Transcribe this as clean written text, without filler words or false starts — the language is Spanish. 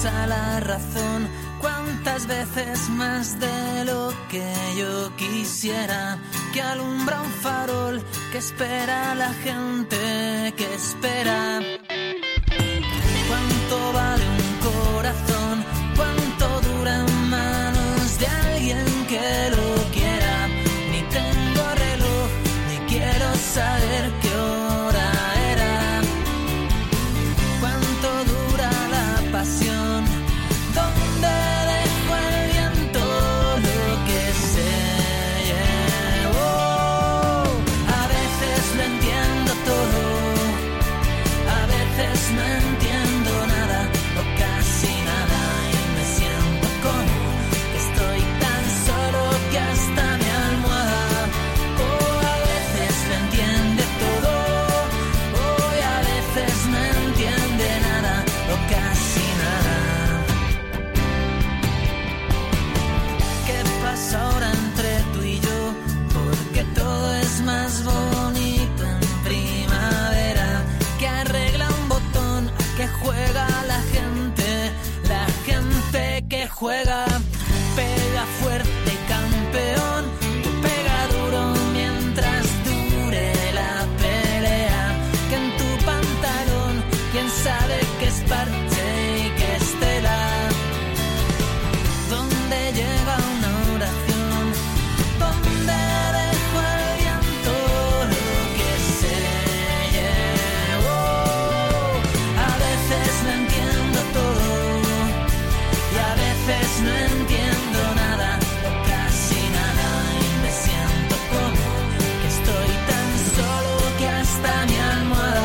usa la razón. Cuántas veces más de lo que yo quisiera, que alumbra un farol, que espera a la gente que espera. Cuánto vale un corazón, cuánto dura en manos de alguien que lo quiera. Ni tengo reloj, ni quiero saber qué hora era. Cuánto dura la pasión, dónde dejó el viento lo que se llevó. A veces lo entiendo todo, a veces no entiendo nada o casi nada y me siento como que estoy tan solo que hasta mi almohada. Oh, a veces lo entiende todo, oh, y a veces no entiende nada o casi nada. ¿Qué pasa ahora entre tú y yo? Porque todo es más bonito en primavera, que arregla un botón, que juega la gente que juega. Pega fuerte, campeón, tú pega duro mientras dure la pelea. Que en tu pantalón, quién sabe qué es parche y qué es tela. ¿Dónde llega una oración? ¿Dónde dejó el viento lo que se llevó? A veces no entiendo todo y a veces no entiendo nada o casi nada y me siento como que estoy tan solo que hasta mi almohada.